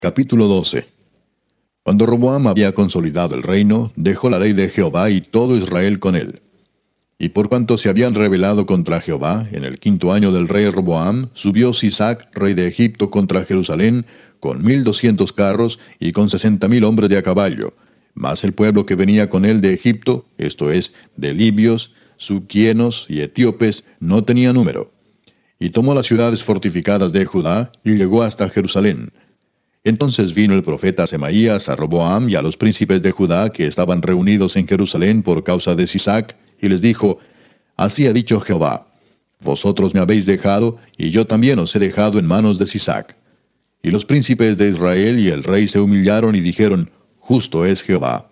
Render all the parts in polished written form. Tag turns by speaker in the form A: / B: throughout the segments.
A: Capítulo 12. Cuando Roboam había consolidado el reino, dejó la ley de Jehová y todo Israel con él. Y por cuanto se habían rebelado contra Jehová, en el 5º año del rey Roboam, subió Sisac, rey de Egipto, contra Jerusalén, con 1200 carros y con 60,000 hombres de a caballo. Mas el pueblo que venía con él de Egipto, esto es, de libios, subquienos y etíopes, no tenía número. Y tomó las ciudades fortificadas de Judá, y llegó hasta Jerusalén. Entonces vino el profeta Semaías a Roboam y a los príncipes de Judá que estaban reunidos en Jerusalén por causa de Sisac, y les dijo: Así ha dicho Jehová: Vosotros me habéis dejado, y yo también os he dejado en manos de Sisac. Y los príncipes de Israel y el rey se humillaron y dijeron: Justo es Jehová.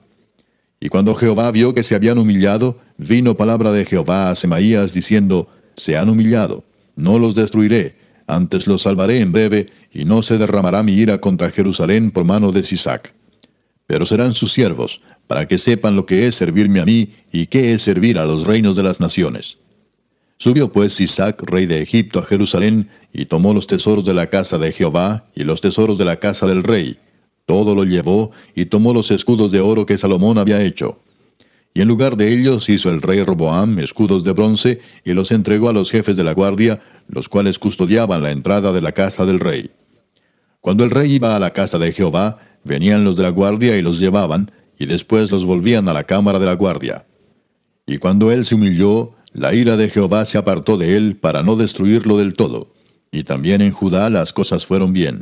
A: Y cuando Jehová vio que se habían humillado, vino palabra de Jehová a Semaías diciendo: Se han humillado, no los destruiré, antes los salvaré en breve, y no se derramará mi ira contra Jerusalén por mano de Sisac. Pero serán sus siervos, para que sepan lo que es servirme a mí, y qué es servir a los reinos de las naciones. Subió pues Sisac, rey de Egipto, a Jerusalén, y tomó los tesoros de la casa de Jehová, y los tesoros de la casa del rey. Todo lo llevó, y tomó los escudos de oro que Salomón había hecho. Y en lugar de ellos hizo el rey Roboam escudos de bronce, y los entregó a los jefes de la guardia, los cuales custodiaban la entrada de la casa del rey. Cuando el rey iba a la casa de Jehová, venían los de la guardia y los llevaban, y después los volvían a la cámara de la guardia. Y cuando él se humilló, la ira de Jehová se apartó de él para no destruirlo del todo. Y también en Judá las cosas fueron bien.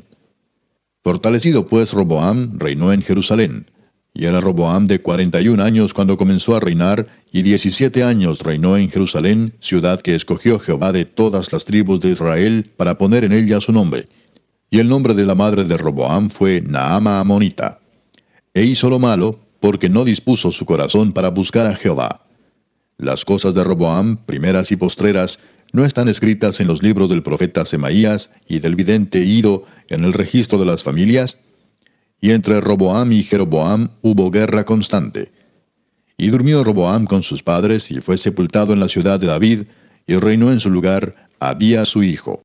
A: Fortalecido pues Roboam, reinó en Jerusalén. Y era Roboam de 41 años cuando comenzó a reinar, y 17 años reinó en Jerusalén, ciudad que escogió Jehová de todas las tribus de Israel para poner en ella su nombre. Y el nombre de la madre de Roboam fue Naama Amonita. E hizo lo malo, porque no dispuso su corazón para buscar a Jehová. Las cosas de Roboam, primeras y postreras, no están escritas en los libros del profeta Semaías y del vidente Ido en el registro de las familias. Y entre Roboam y Jeroboam hubo guerra constante. Y durmió Roboam con sus padres, y fue sepultado en la ciudad de David, y reinó en su lugar Abías su hijo.